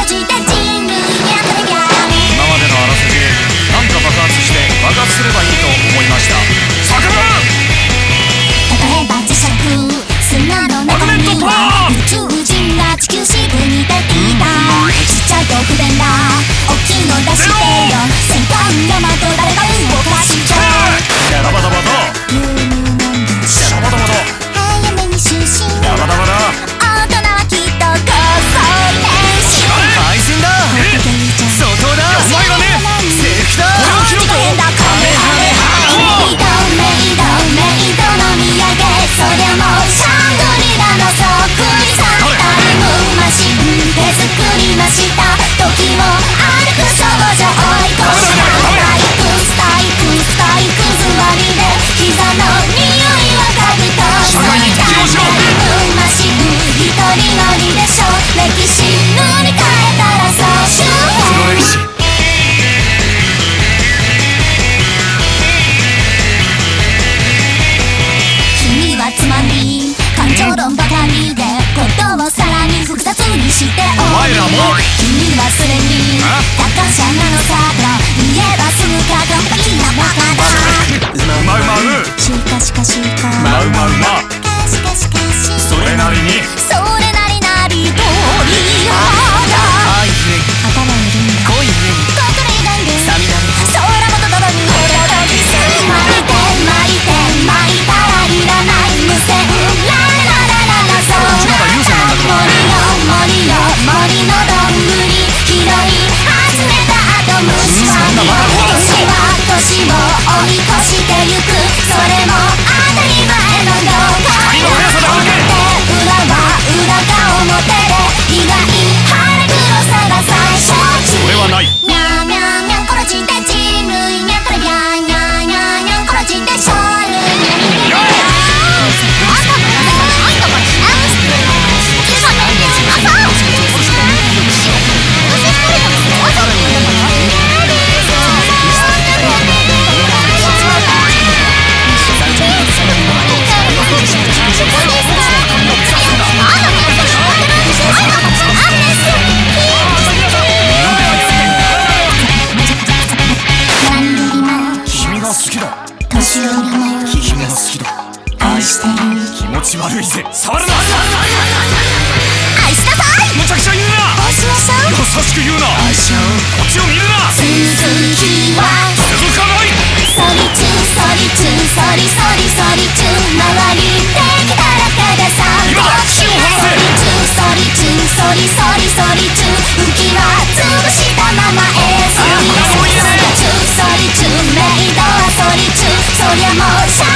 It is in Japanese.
殺して人類やってなきゃ。 今までのあらすじなんと爆発して爆発すればいいと思いました。作文例えば磁石砂の中には宇宙人が地球支部に出ていた。ちっちゃいと不便だ大きいの出してよ。戦艦ヤマト誰が動かして。 シャバダバダシャバダバダ早めに就寝。 ヤバダバダ大人はきっと高層練習。 対戦だ相当だ。お前がねセーフだ。これを切ろうとメイドメイドメイドの土産。そりゃもうシャングリラのそっくりさ。タイムマシンで作りました。時を歩く少女追い越した。体育座りで膝の匂いは嗅ぐと。 社会に適応しろ。 タイムマシン一人乗りでしょ。歴史塗り替えたら総集編。 歴史君はつまり感情論ばかりでことをさらに複雑にしており。 お前らも君はすでに高車なのさと言えばすぐか完璧なバカだ。 うまうまうしかしかしかまうまうましかしかしそれなりにそれなりなり通りよだ。 愛ゆえに頭にいるんだ恋ゆえに心以外でさみだれ空もとともに届きす巻いて巻いて巻いたらいらない無線ラララララそうだ。森よ森のどんぐり拾い集めた後虫は年を追い越してゆく。それも当たり前の業界だ。裏は裏か表で意外腹黒さが最小値。 それはない。 にゃーにゃーにゃん殺して人類にゃったらにゃーにゃーにゃーにゃん殺して生類にゃーにゃー。 君が好きだ。 年寄りも君が好きだ。 愛してる。 気持ち悪いぜ。触るな。 愛しなさい。 むちゃくちゃ言うな。 愛しましょう。 優しく言うな。愛し合う。こっちを見るな。 続きは続かない。 ソリチューソリチューソリソリソリチュー周り敵だらけでさ。 今だ死を放せ。 ソリチューソリソリソリチュー浮き輪潰したまま映像にソリチューソリチューメイドはソリチューそりゃもう